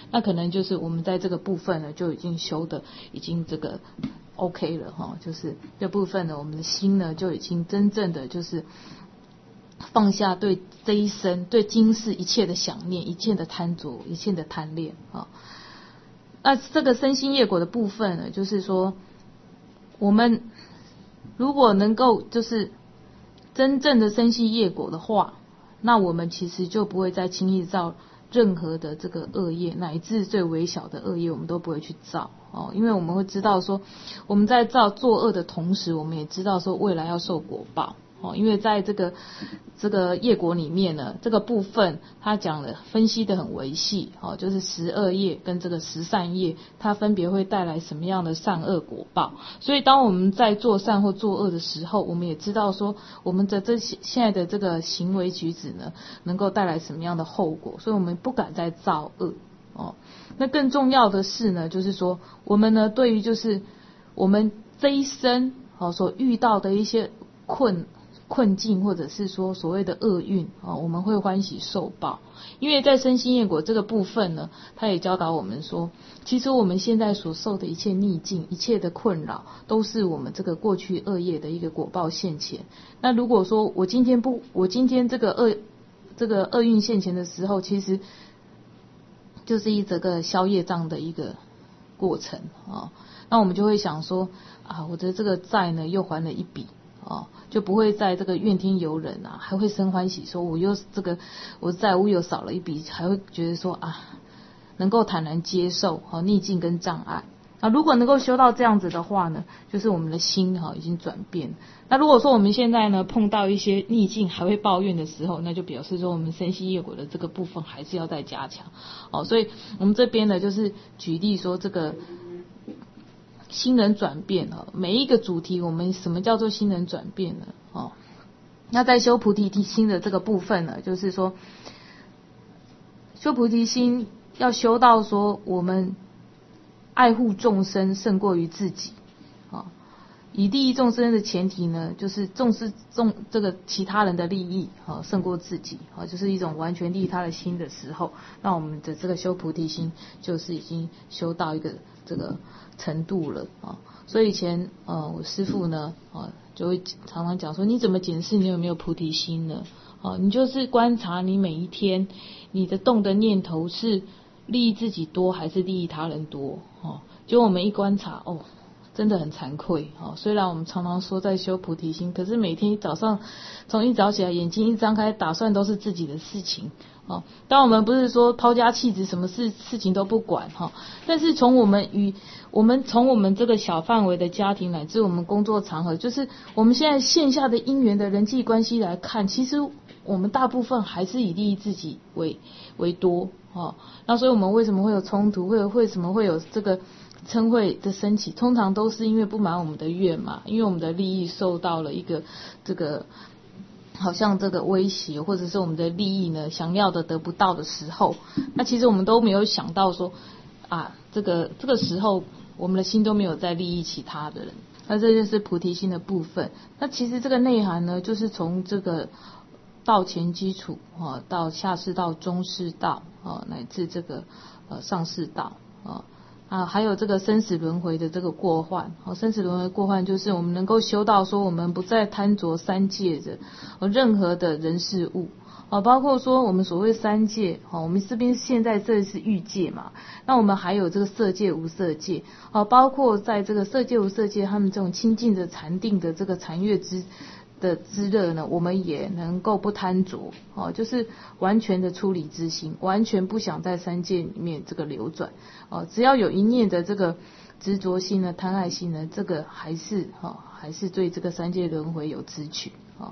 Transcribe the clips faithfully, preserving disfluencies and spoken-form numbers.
那可能就是我们在这个部分呢就已经修的已经这个 OK 了哈，就是这部分呢，我们的心呢就已经真正的就是放下对这一生对今世一切的想念、一切的贪着、一切的贪恋啊。那这个身心业果的部分呢，就是说我们如果能够就是真正的身心业果的话，那我们其实就不会再轻易造任何的这个恶业，乃至最微小的恶业我们都不会去造哦，因为我们会知道说我们在造作恶的同时，我们也知道说未来要受果报哦，因为在这个这个业果里面呢，这个部分他讲的分析的很微细哦，就是十恶业跟这个十善业，它分别会带来什么样的善恶果报。所以当我们在做善或做恶的时候，我们也知道说我们的这些现在的这个行为举止呢，能够带来什么样的后果，所以我们不敢再造恶哦。那更重要的是呢，就是说我们呢对于就是我们这一生哦所遇到的一些困困境，或者是说所谓的厄运啊，我们会欢喜受报。因为在身心业果这个部分呢，他也教导我们说，其实我们现在所受的一切逆境、一切的困扰，都是我们这个过去恶业的一个果报现前。那如果说我今天不，我今天这个恶这个厄运现前的时候，其实就是一这个消业障的一个过程啊。那我们就会想说啊，我的这个债呢又还了一笔。哦，就不会在这个怨天尤人啊，还会生欢喜说我又这个我债务又少了一笔，还会觉得说啊，能够坦然接受好逆境跟障碍。那如果能够修到这样子的话呢，就是我们的心哈已经转变。那如果说我们现在呢碰到一些逆境还会抱怨的时候，那就表示说我们身心业果的这个部分还是要再加强。哦，所以我们这边呢就是举例说这个心人转变哦，每一个主题我们什么叫做心人转变呢？哦，那在修菩提心的这个部分呢，就是说修菩提心要修到说我们爱护众生胜过于自己啊，以利益众生的前提呢，就是重视重这个其他人的利益啊胜过自己啊，就是一种完全利他的心的时候，那我们的这个修菩提心就是已经修到一个这个程度了啊。所以以前呃我师父呢啊就会常常讲说，你怎么检视你有没有菩提心呢？啊，你就是观察你每一天你的动的念头是利益自己多还是利益他人多哦。就我们一观察哦，真的很惭愧哦。虽然我们常常说在修菩提心，可是每天早上从一早起来眼睛一张开，打算都是自己的事情哦。当我们不是说抛家弃子，什么事事情都不管哈，但是从我们与我们从我们这个小范围的家庭乃至我们工作场合，就是我们现在线下的因缘的人际关系来看，其实我们大部分还是以利益自己为为多哦。那所以我们为什么会有冲突，会为什么会有这个嗔恚的升起，通常都是因为不满我们的愿嘛，因为我们的利益受到了一个这个好像这个威胁，或者是我们的利益呢想要的得不到的时候，那其实我们都没有想到说啊，这个这个时候我们的心都没有在利益其他的人，那这就是菩提心的部分。那其实这个内涵呢，就是从这个道前基础啊，到下士道、中士道啊，乃至这个呃上士道啊。啊，还有这个生死轮回的这个过患，哦，生死轮回过患就是我们能够修到说我们不再贪着三界的哦任何的人事物，哦，包括说我们所谓三界，哦，我们这边现在这是欲界嘛，那我们还有这个色界、无色界，哦，包括在这个色界、无色界，他们这种清净的禅定的这个禅悦之的之乐呢，我们也能够不贪着哦，就是完全的出离之心，完全不想在三界里面这个流转哦，只要有一念的这个执着心呢、贪爱心呢，这个还是哦，还是对这个三界轮回有知取哦。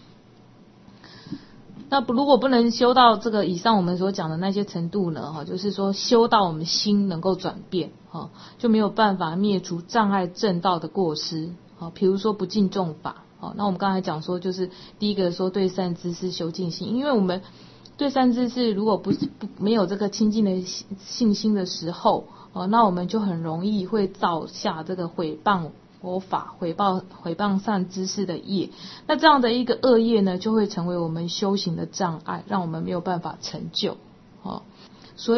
那如果不能修到这个以上我们所讲的那些程度呢，哈，就是说修到我们心能够转变，哈，就没有办法灭除障碍正道的过失，好，比如说不敬重法。好，那我们刚才讲说，就是第一个说对善知识修净心，因为我们对善知识如果不是不没有这个亲近的信心的时候，哦，那我们就很容易会造下这个毁谤佛法、毁谤毁谤善知识的业。那这样的一个恶业呢，就会成为我们修行的障碍，让我们没有办法成就。哦，所以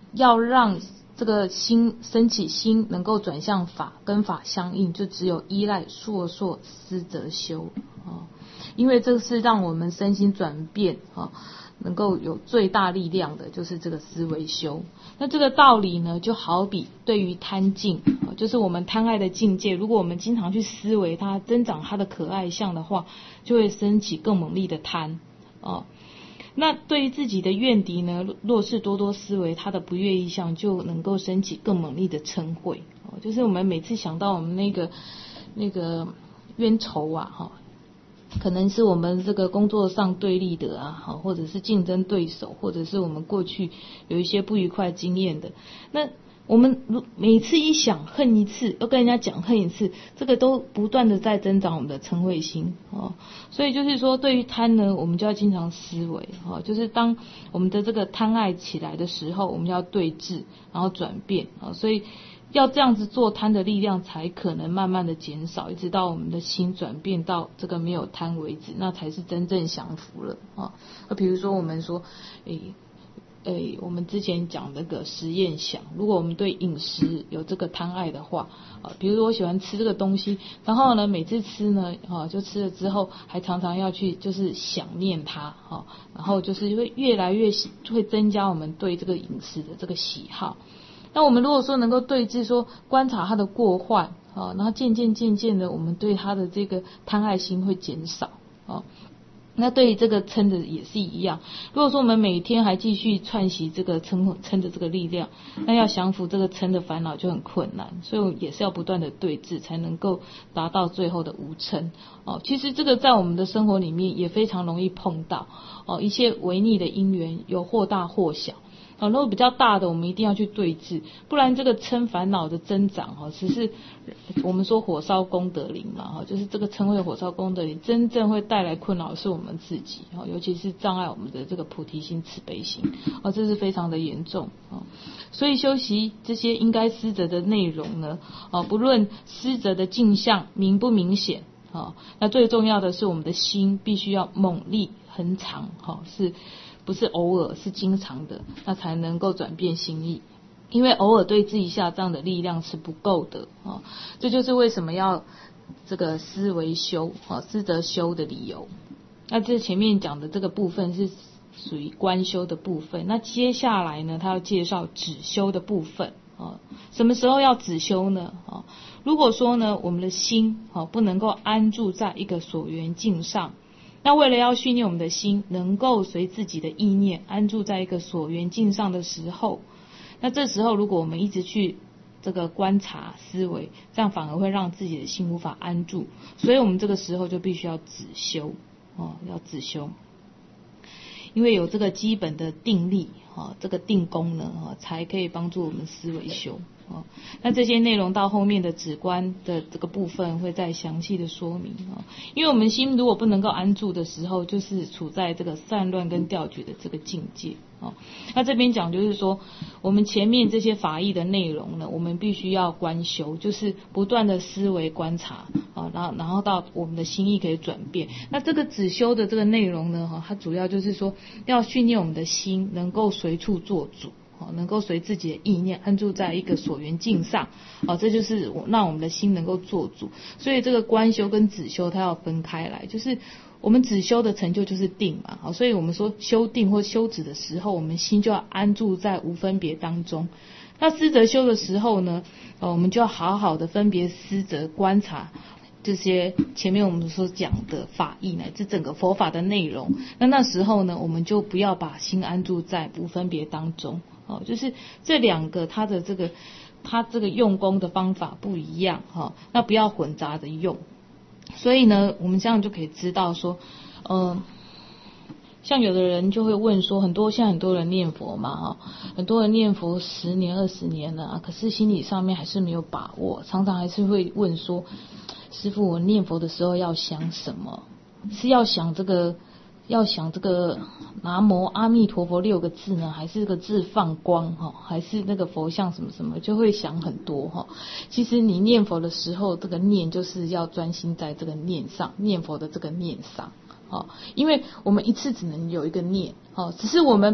要让这个心升起心能够转向法，跟法相应，就只有依赖烁烁思则修啊，因为这是让我们身心转变啊，能够有最大力量的，就是这个思维修。那这个道理呢，就好比对于贪境，就是我们贪爱的境界，如果我们经常去思维它，增长它的可爱相的话，就会升起更猛烈的贪啊。那对于自己的怨敌呢，若是多多思维他的不悦意象，就能够升起更猛烈的嗔恚。就是我们每次想到我们那个那个冤仇啊，哈，可能是我们这个工作上对立的啊，或者是竞争对手，或者是我们过去有一些不愉快经验的，那我们每次一想恨一次，要跟人家讲恨一次，这个都不断的在增长我们的嗔恚心哦。所以就是说，对于贪呢，我们就要经常思维哦，就是当我们的这个贪爱起来的时候，我们要对治，然后转变啊、哦。所以要这样子做，贪的力量才可能慢慢的减少，一直到我们的心转变到这个没有贪为止，那才是真正降伏了啊。那比如说我们说，诶。诶，我们之前讲那个实验想，如果我们对饮食有这个贪爱的话，啊，比如说我喜欢吃这个东西，然后呢，每次吃呢，啊，就吃了之后，还常常要去就是想念它，啊，然后就是会越来越会增加我们对这个饮食的这个喜好。那我们如果说能够对治，说观察它的过患，啊，然后渐渐渐渐的，我们对它的这个贪爱心会减少，啊。那对于这个嗔的也是一样，如果说我们每天还继续串习这个嗔嗔的这个力量，那要降服这个嗔的烦恼就很困难，所以也是要不断的对治，才能够达到最后的无嗔哦。其实这个在我们的生活里面也非常容易碰到哦，一切违逆的因缘有或大或小。啊，如果比较大的，我们一定要去对治，不然这个嗔烦恼的增长，哈，只是我们说火烧功德林嘛，哈，就是这个嗔恚火烧功德林，真正会带来困扰的是我们自己，哈，尤其是障碍我们的这个菩提心、慈悲心，啊，这是非常的严重，啊，所以修习这些应该思责的内容呢，啊，不论思责的镜像明不明显，啊，那最重要的是我们的心必须要猛力恒长，哈，是。不是偶尔，是经常的，那才能够转变心意。因为偶尔对治一下这样的力量是不够的啊，这就是为什么要这个思维修啊，思则修的理由。那这前面讲的这个部分是属于观修的部分，那接下来呢，他要介绍止修的部分啊。什么时候要止修呢？啊，如果说呢，我们的心啊不能够安住在一个所缘境上。那为了要训练我们的心能够随自己的意念安住在一个所缘境上的时候，那这时候如果我们一直去这个观察思维，这样反而会让自己的心无法安住，所以我们这个时候就必须要止修哦，要止修，因为有这个基本的定力哦，这个定功呢哦，才可以帮助我们思维修。哦，那这些内容到后面的止观的这个部分会再详细的说明哦。因为我们心如果不能够安住的时候，就是处在这个散乱跟掉举的这个境界哦。那这边讲就是说，我们前面这些法义的内容呢，我们必须要观修，就是不断的思维观察啊，然后然后到我们的心意可以转变。那这个止修的这个内容呢，哈，它主要就是说要训练我们的心能够随处做主。能够随自己的意念安住在一个所缘境上，哦，这就是让我们的心能够做主。所以这个观修跟止修它要分开来，就是我们止修的成就就是定嘛，好，所以我们说修定或修止的时候，我们心就要安住在无分别当中。那思则修的时候呢，呃，我们就要好好的分别思则观察这些前面我们所讲的法义乃至整个佛法的内容。那那时候呢，我们就不要把心安住在无分别当中。哦，就是这两个它的这个它这个用功的方法不一样哈、哦，那不要混杂的用。所以呢，我们这样就可以知道说，嗯、呃，像有的人就会问说，很多现在很多人念佛嘛哈，很多人念佛十年二十年了，可是心理上面还是没有把握，常常还是会问说，师父，我念佛的时候要想什么？是要想这个？要想这个南无阿弥陀佛六个字呢，还是这个字放光哈，还是那个佛像什么什么，就会想很多哈。其实你念佛的时候，这个念就是要专心在这个念上，念佛的这个念上，哦，因为我们一次只能有一个念，哦，只是我们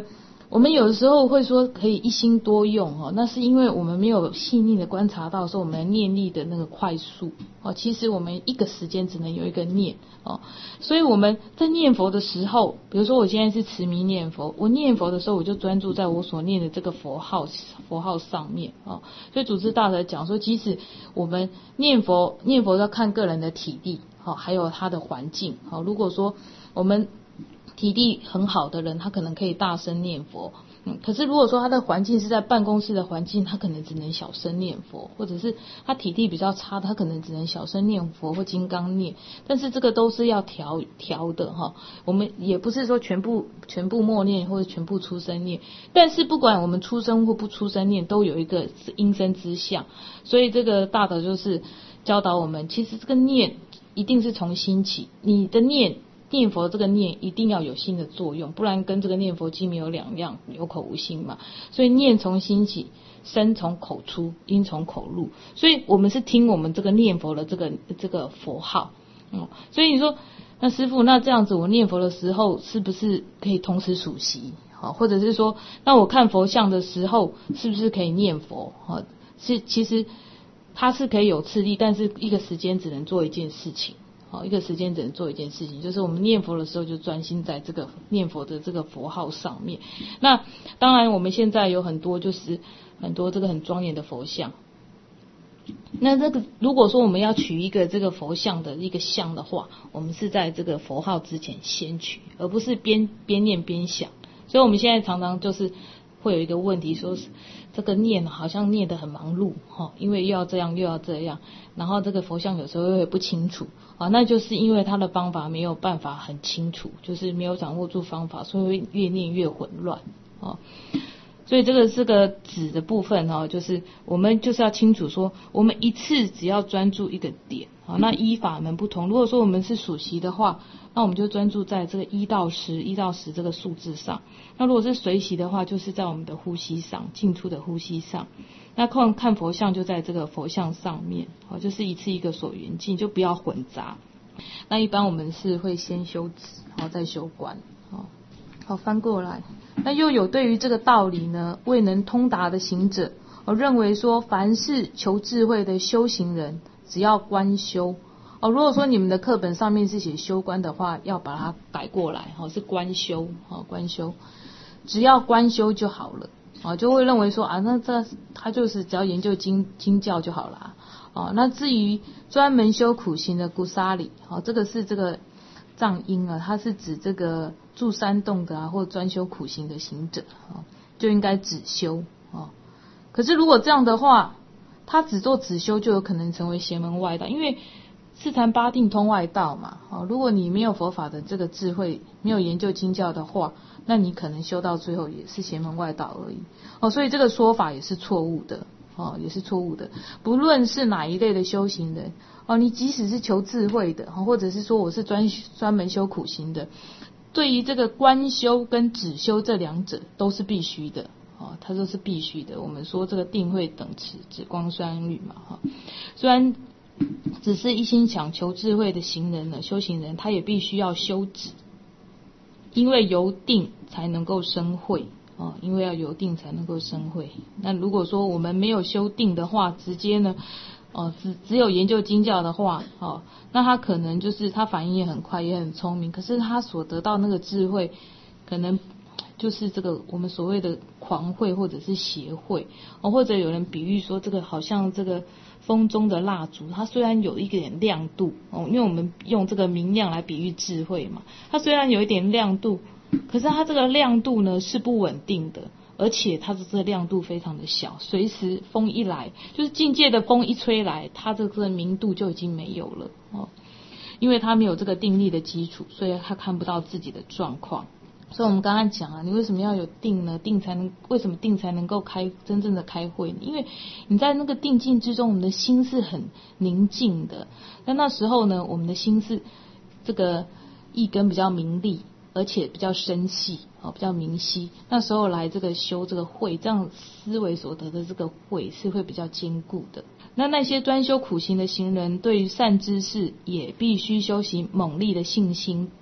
我们有的时候会说可以一心多用哈，那是因为我们没有细腻的观察到说我们念力的那个快速哦。其实我们一个时间只能有一个念哦，所以我们在念佛的时候，比如说我现在是持名念佛，我念佛的时候我就专注在我所念的这个佛号佛号上面哦。所以主持大德讲说，即使我们念佛念佛要看个人的体力哦，还有他的环境哦。如果说我们体力很好的人，他可能可以大声念佛，嗯，可是如果说他的环境是在办公室的环境，他可能只能小声念佛，或者是他体力比较差，他可能只能小声念佛或金刚念，但是这个都是要调调的哈。我们也不是说全部全部默念或者全部出声念，但是不管我们出声或不出声念，都有一个音声之相，所以这个大德就是教导我们，其实这个念一定是从心起，你的念。念佛这个念一定要有心的作用，不然跟这个念佛机没有两样，有口无心嘛。所以念从心起，声从口出，音从口入。所以我们是听我们这个念佛的这个这个佛号，嗯。所以你说，那师父，那这样子我念佛的时候是不是可以同时数息？好，或者是说，那我看佛像的时候是不是可以念佛？好，是其实它是可以有次第，但是一个时间只能做一件事情。一个时间只能做一件事情，就是我们念佛的时候就专心在这个念佛的这个佛号上面。那当然我们现在有很多就是很多这个很庄严的佛像，那这个如果说我们要取一个这个佛像的一个像的话，我们是在这个佛号之前先取，而不是边边念边想。所以我们现在常常就是会有一个问题，说是这个念好像念得很忙碌哈，因为又要这样又要这样，然后这个佛像有时候又不清楚啊，那就是因为他的方法没有办法很清楚，就是没有掌握住方法，所以会越念越混乱啊。所以这个是个止的部分哈，就是我们就是要清楚说，我们一次只要专注一个点啊。那依法门不同，如果说我们是数息的话，那我们就专注在这个一到十，一到十这个数字上。那如果是随息的话，就是在我们的呼吸上，进出的呼吸上。那看看佛像就在这个佛像上面，好，就是一次一个所缘境，就不要混杂。那一般我们是会先修止，然后再修观，好，好翻过来。那又有对于这个道理呢未能通达的行者，我认为说凡是求智慧的修行人，只要观修哦。如果说你们的课本上面是写修观的话，要把它改过来，哦，是观修，哦，观修，只要观修就好了，哦，就会认为说啊，那这他就是只要研究经经教就好了，哦。那至于专门修苦行的古沙里，哦，这个是这个藏音啊，它是指这个住山洞的啊，或专修苦行的行者啊，就应该只修啊。可是如果这样的话，他只做只修，就有可能成为邪门外道，因为四禅八定通外道嘛。啊，如果你没有佛法的这个智慧，没有研究经教的话，那你可能修到最后也是邪门外道而已。哦，所以这个说法也是错误的，哦，也是错误的。不论是哪一类的修行人。哦，你即使是求智慧的，或者是说我是专专门修苦行的，对于这个观修跟止修这两者都是必须的，哦，它都是必须的。我们说这个定慧等持止光双律嘛，哈，虽然只是一心想求智慧的行人呢，修行人他也必须要修止，因为由定才能够生慧。哦，因为要由定才能够生慧。那如果说我们没有修定的话，直接呢，哦，只只有研究经教的话，哦，那他可能就是他反应也很快，也很聪明，可是他所得到那个智慧，可能就是这个我们所谓的狂慧或者是邪慧，哦，或者有人比喻说这个好像这个风中的蜡烛，它虽然有一点亮度，哦，因为我们用这个明亮来比喻智慧嘛，它虽然有一点亮度，可是它这个亮度呢是不稳定的。而且它的这个亮度非常的小，随时风一来，就是境界的风一吹来，它这个明度就已经没有了哦。因为它没有这个定力的基础，所以它看不到自己的状况。所以我们刚刚讲啊，你为什么要有定呢？定才能为什么定才能够开真正的开会呢？因为你在那个定境之中，我们的心是很宁静的。那那时候呢，我们的心是这个一根比较明利。而且比较深细，哦，比较明晰。那时候来这个修这个慧，这样思维所得的这个慧是会比较坚固的。那那些专修苦行的行人，对于善知识也必须修习猛力的信心等。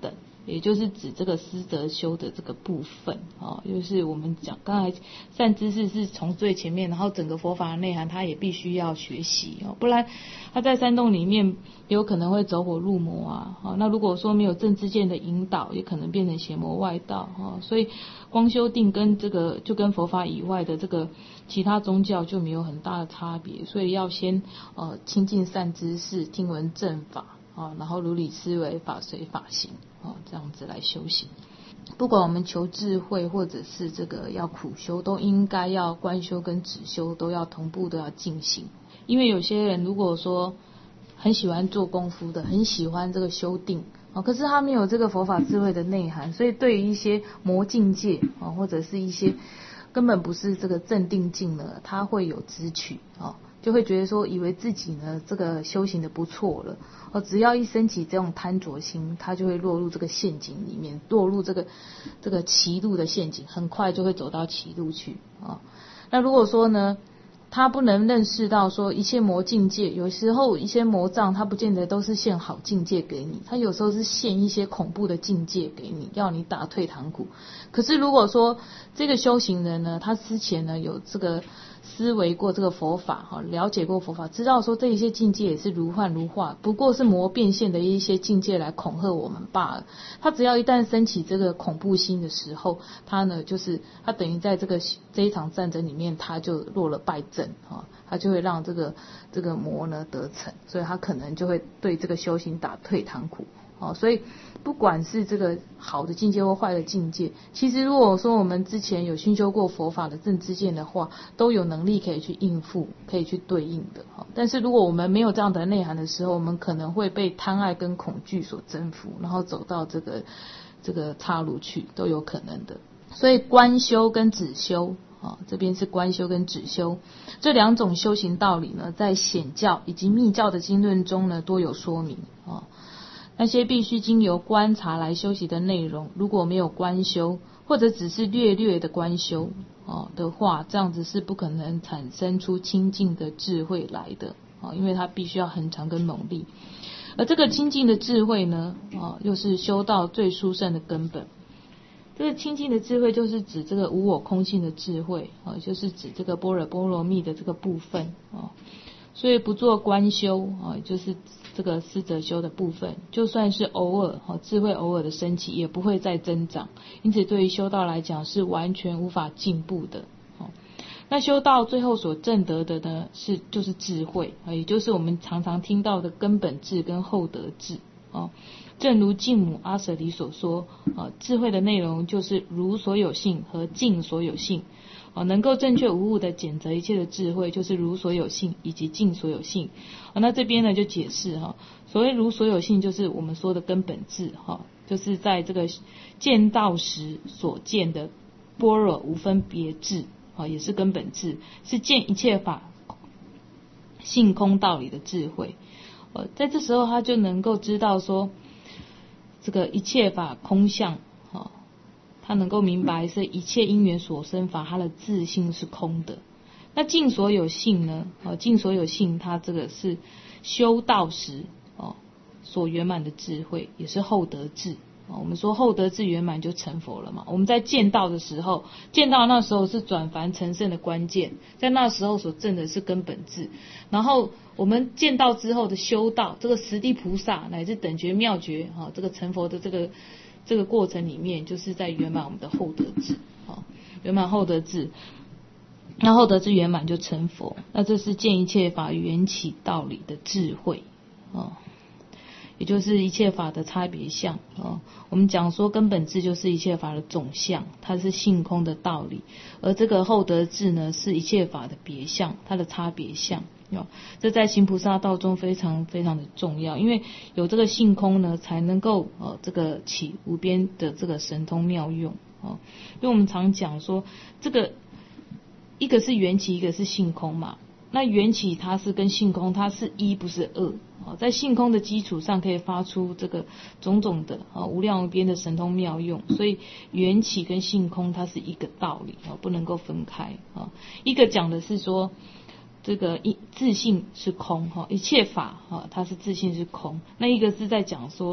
也就是指这个思则修的这个部分啊，就是我们讲刚才善知识是从最前面，然后整个佛法的内涵他也必须要学习哦，不然他在山洞里面有可能会走火入魔啊。啊那如果说没有正知见的引导，也可能变成邪魔外道啊。所以光修定跟这个就跟佛法以外的这个其他宗教就没有很大的差别，所以要先呃亲近善知识，听闻正法啊，然后如理思维，法随法行啊，这样子来修行。不管我们求智慧或者是这个要苦修，都应该要观修跟止修都要同步都要进行。因为有些人如果说很喜欢做功夫的，很喜欢这个修定啊，可是他没有这个佛法智慧的内涵，所以对于一些魔境界啊，或者是一些根本不是这个正定境呢，他会有执取啊，就会觉得说以为自己呢这个修行的不错了哦，只要一升起这种贪着心，他就会落入这个陷阱里面，落入这个这个歧路的陷阱，很快就会走到歧路去啊。那如果说呢，他不能认识到说一切魔境界，有时候一些魔障他不见得都是现好境界给你，他有时候是现一些恐怖的境界给你，要你打退堂鼓。可是如果说这个修行人呢，他之前呢有这个思维过这个佛法哈，了解过佛法，知道说这一些境界也是如幻如化，不过是魔变现的一些境界来恐吓我们罢了。他只要一旦升起这个恐怖心的时候，他呢就是他等于在这个这一场战争里面，他就落了败阵啊，他就会让这个这个魔呢得逞，所以他可能就会对这个修行打退堂鼓。哦，所以不管是这个好的境界或坏的境界，其实如果说我们之前有熏修过佛法的正知见的话，都有能力可以去应付，可以去对应的。但是如果我们没有这样的内涵的时候，我们可能会被贪爱跟恐惧所征服，然后走到这个这个岔路去，都有可能的。所以观修跟止修啊，这边是观修跟止修这两种修行道理呢，在显教以及密教的经论中呢都有说明啊。那些必须经由观察来修习的内容，如果没有观修，或者只是略略的观修哦的话，这样子是不可能产生出清净的智慧来的哦，因为它必须要很长跟猛力。而这个清净的智慧呢，哦，又是修道最殊胜的根本。这个清净的智慧就是指这个无我空性的智慧哦，就是指这个般若波罗蜜的这个部分哦。所以不做观修啊，就是这个思则修的部分，就算是偶尔哈智慧偶尔的升起，也不会再增长。因此，对于修道来讲，是完全无法进步的。哦，那修道最后所证得的呢，是就是智慧啊，也就是我们常常听到的根本智跟后得智啊。正如净母阿舍离所说啊，智慧的内容就是如所有性和净所有性。哦，能够正确无误的检择一切的智慧，就是如所有性以及尽所有性。哦，那这边呢就解释哈，所谓如所有性，就是我们说的根本智哈，就是在这个见道时所见的般若无分别智啊，也是根本智，是见一切法性空道理的智慧。呃，在这时候他就能够知道说，这个一切法空相。他能够明白是一切因缘所生法，他的自性是空的。那尽所有性呢？哦，尽所有性，它这个是修道时哦所圆满的智慧，也是后得智。哦，我们说后得智圆满就成佛了嘛。我们在见道的时候，见道那时候是转凡成圣的关键，在那时候所证的是根本智。然后我们见道之后的修道，这个十地菩萨乃至等觉妙觉，哈、哦，这个成佛的这个。这个过程里面，就是在圆满我们的后得智，哦，圆满后得智，那后得智圆满就成佛，那这是见一切法缘起道理的智慧，哦，也就是一切法的差别相，哦，我们讲说根本智就是一切法的总相，它是性空的道理，而这个后得智呢，是一切法的别相，它的差别相。这在行菩萨道中非常非常的重要，因为有这个性空呢，才能够呃这个起无边的这个神通妙用哦。因为我们常讲说，这个一个是缘起，一个是性空嘛。那缘起它是跟性空，它是一不是二哦，在性空的基础上可以发出这个种种的啊无量无边的神通妙用，所以缘起跟性空它是一个道理啊，不能够分开啊。一个讲的是说。这个一自性是空哈，一切法哈，它是自性是空。那一个是在讲说，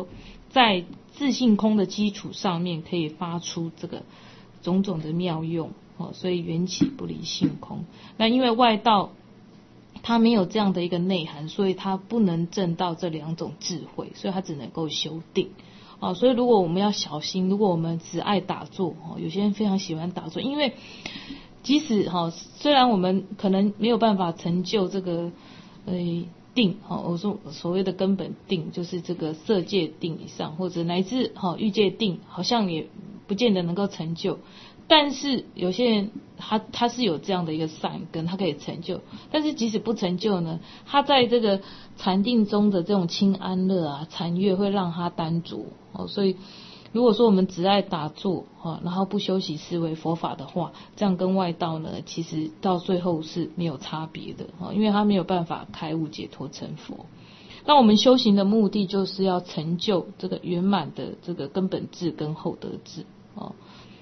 在自性空的基础上面，可以发出这个种种的妙用哦，所以缘起不离性空。那因为外道它没有这样的一个内涵，所以它不能证到这两种智慧，所以它只能够修定哦。所以如果我们要小心，如果我们只爱打坐哦，有些人非常喜欢打坐，因为即使哈、哦，虽然我们可能没有办法成就这个呃定哈，我说所谓的根本定，就是这个色界定以上，或者乃至哈欲界定，好像也不见得能够成就。但是有些人他他是有这样的一个善根，他可以成就。但是即使不成就呢，他在这个禅定中的这种清安乐啊、禅悦会让他单着哦。所以如果说我们只爱打坐哈，然后不修习思维佛法的话，这样跟外道呢，其实到最后是没有差别的哈，因为他没有办法开悟解脱成佛。那我们修行的目的就是要成就这个圆满的这个根本智跟后得智哦。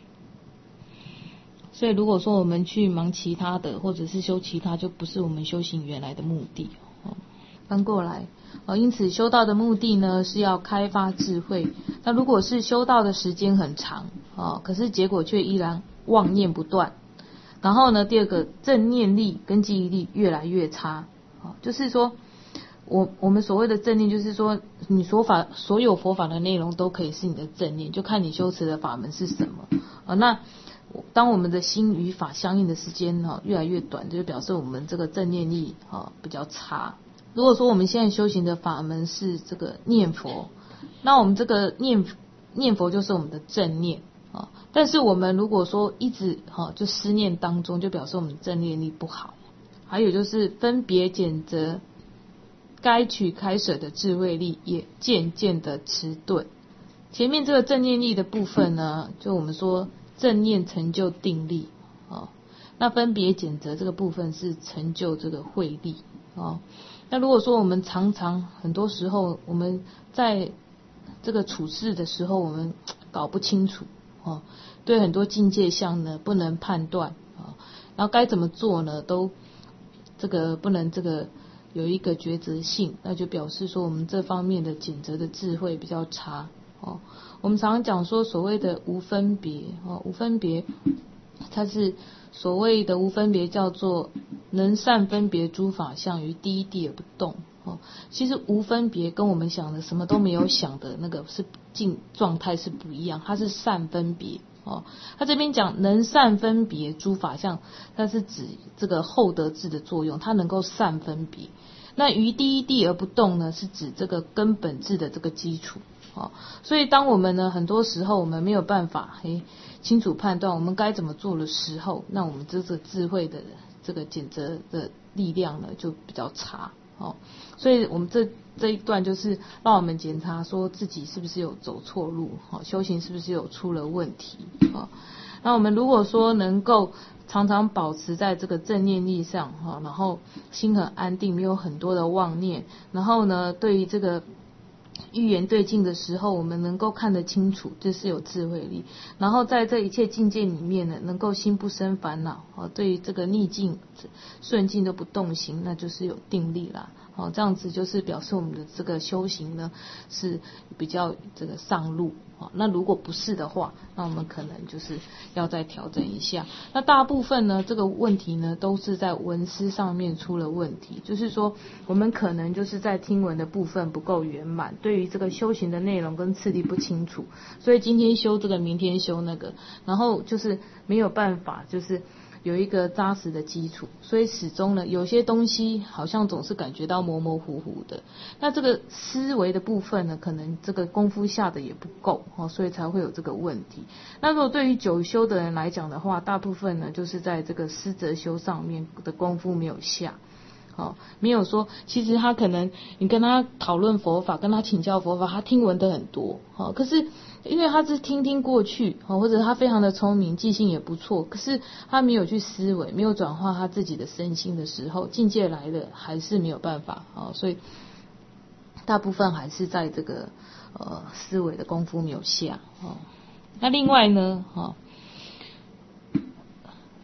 所以如果说我们去忙其他的，或者是修其他，就不是我们修行原来的目的哦。翻过来哦，因此修道的目的呢是要开发智慧。那如果是修道的时间很长哦，可是结果却依然妄念不断，然后呢，第二个正念力跟记忆力越来越差哦，就是说我我们所谓的正念，就是说你所法所有佛法的内容都可以是你的正念，就看你修持的法门是什么啊、哦。那当我们的心与法相应的时间哈越来越短，就表示我们这个正念力哈比较差。如果说我们现在修行的法门是这个念佛，那我们这个念念佛就是我们的正念啊。但是我们如果说一直哈就思念当中，就表示我们正念力不好。还有就是分别拣择该取开舍的智慧力也渐渐的迟钝。前面这个正念力的部分呢，就我们说正念成就定力哦，那分别拣择这个部分是成就这个慧力哦。那如果说我们常常很多时候我们在这个处事的时候我们搞不清楚哦，对很多境界相呢不能判断啊、哦，然后该怎么做呢都这个不能这个有一个抉择性，那就表示说我们这方面的拣择的智慧比较差哦。我们常常讲说所谓的无分别哦，无分别它是所谓的无分别叫做能善分别诸法相于第一地而不动哦。其实无分别跟我们想的什么都没有想的那个是境状态是不一样，它是善分别哦。他这边讲能善分别诸法相，它是指这个后得智的作用，它能够善分别。那于第一地而不动呢，是指这个根本智的这个基础哦。所以当我们呢很多时候我们没有办法嘿清楚判断我们该怎么做的时候，那我们这个智慧的这个拣择的力量呢就比较差哦。所以我们这这一段就是让我们检查说自己是不是有走错路哦，修行是不是有出了问题哦。那我们如果说能够常常保持在这个正念力上哈，然后心很安定，没有很多的妄念，然后呢对于这个预言对境的时候我们能够看得清楚，这是有智慧力。然后在这一切境界里面呢，能够心不生烦恼哦，对于这个逆境顺境都不动心，那就是有定力啦哦。这样子就是表示我们的这个修行呢是比较这个上路哦。那如果不是的话，那我们可能就是要再调整一下。那大部分呢这个问题呢都是在文思上面出了问题，就是说我们可能就是在听闻的部分不够圆满，对于这个修行的内容跟次第不清楚，所以今天修这个明天修那个，然后就是没有办法就是有一个扎实的基础，所以始终呢有些东西好像总是感觉到模模糊糊的。那这个思维的部分呢，可能这个功夫下的也不够哦，所以才会有这个问题。那如果对于久修的人来讲的话，大部分呢就是在这个思则修上面的功夫没有下哦，没有说其实他可能你跟他讨论佛法，跟他请教佛法，他听闻的很多哦，可是因为他是听听过去哦，或者他非常的聪明，记性也不错，可是他没有去思维，没有转化他自己的身心的时候，境界来了还是没有办法哦，所以大部分还是在这个呃思维的功夫没有下哦。那另外呢哦，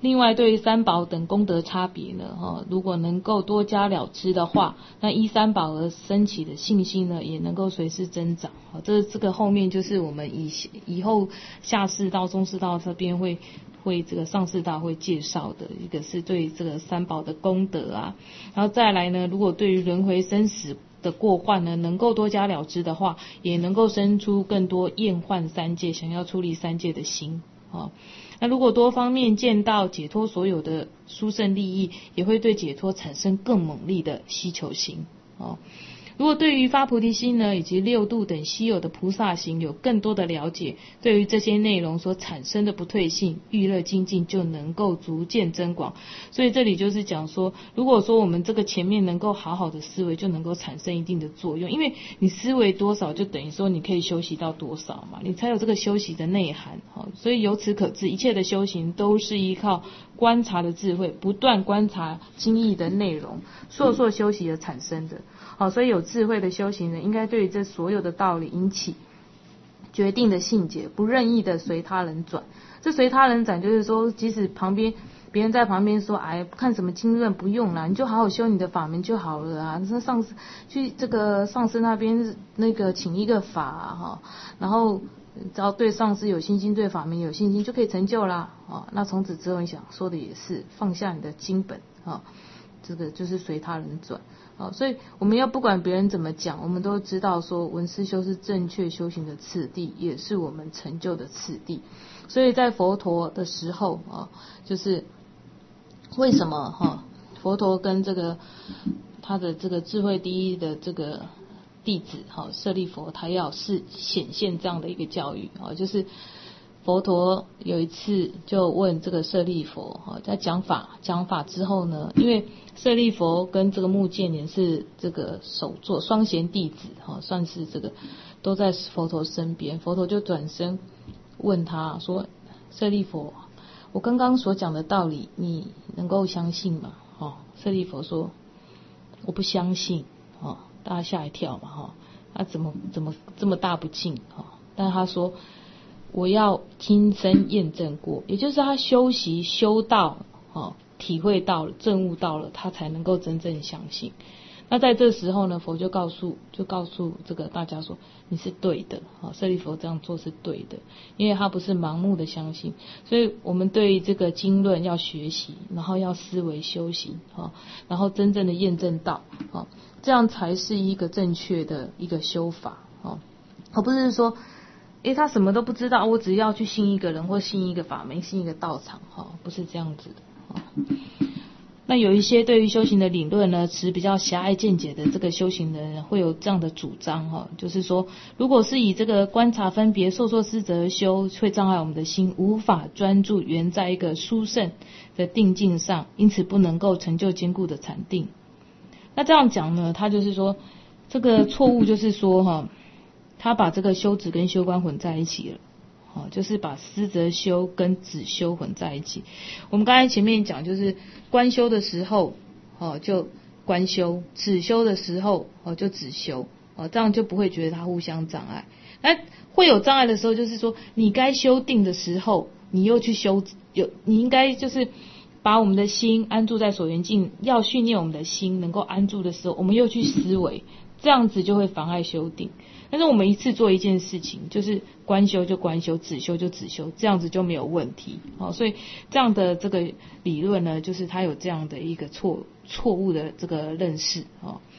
另外对于三宝等功德差别呢，哈，如果能够多加了知的话，那依三宝而升起的信心呢，也能够随之增长。好，这这个后面就是我们以以后下士道、中士道这边会会这个上士道会介绍的，一个是对这个三宝的功德啊，然后再来呢，如果对于轮回生死的过患呢，能够多加了知的话，也能够生出更多厌患三界、想要出离三界的心。哦，那如果多方面见到解脱所有的殊胜利益，也会对解脱产生更猛烈的希求心。哦，如果对于发菩提心呢，以及六度等稀有的菩萨行有更多的了解，对于这些内容所产生的不退性、欲乐精进就能够逐渐增广。所以这里就是讲说，如果说我们这个前面能够好好的思维，就能够产生一定的作用，因为你思维多少，就等于说你可以修习到多少嘛，你才有这个修习的内涵。所以由此可知，一切的修行都是依靠观察的智慧，不断观察经义的内容，所有修习而产生的。好，所以有智慧的修行人，应该对于这所有的道理引起决定的信解，不任意的随他人转。这随他人转就是说，即使旁边别人在旁边说，哎，看什么经论不用啦，你就好好修你的法门就好了啊。那上师去这个上师那边那个请一个法啊，哈，然后只要对上师有信心，对法门有信心，就可以成就啦。啊，那从此之后，你想说的也是放下你的经本啊，这个就是随他人转。好，所以我们要不管别人怎么讲，我们都知道说闻思修是正确修行的次第，也是我们成就的次第。所以在佛陀的时候啊，就是为什么哈，佛陀跟这个他的这个智慧第一的这个弟子哈舍利弗，他要是显现这样的一个教育啊，就是佛陀有一次就问这个舍利弗，在讲法讲法之后呢，因为舍利弗跟这个目犍连是这个首座双贤弟子，算是这个都在佛陀身边。佛陀就转身问他说：“舍利弗，我刚刚所讲的道理，你能够相信吗？”哦，舍利弗说：“我不相信。”哦，大家吓一跳嘛，哈，他怎么怎么这么大不敬？哈，但他说，我要亲身验证过，也就是他修习修道，哦，体会到了证悟到了，他才能够真正相信。那在这时候呢，佛就告诉就告诉这个大家说，你是对的，哦，舍利弗这样做是对的，因为他不是盲目的相信。所以我们对这个经论要学习，然后要思维修行，哦，然后真正的验证到，哦，这样才是一个正确的一个修法，哦，而不是说，诶，他什么都不知道，我只要去信一个人或信一个法门，信一个道场，哈，不是这样子的，哦。那有一些对于修行的理论呢，持比较狭隘见解的这个修行人会有这样的主张，哈，就是说，如果是以这个观察分别受受思则修，会障碍我们的心，无法专注原在一个殊胜的定境上，因此不能够成就坚固的禅定。那这样讲呢，他就是说，这个错误就是说，哈，他把这个修止跟修观混在一起了。哦，就是把思则修跟止修混在一起。我们刚才前面讲，就是观修的时候，哦就观修；止修的时候，哦就止修。哦，这样就不会觉得它互相障碍。那会有障碍的时候，就是说你该修定的时候，你又去修，有你应该就是把我们的心安住在所缘境，要训练我们的心能够安住的时候，我们又去思维，这样子就会妨碍修定。但是我们一次做一件事情，就是观修就观修，止修就止修，这样子就没有问题。哦，所以这样的这个理论呢，就是它有这样的一个错错误的这个认识。哦。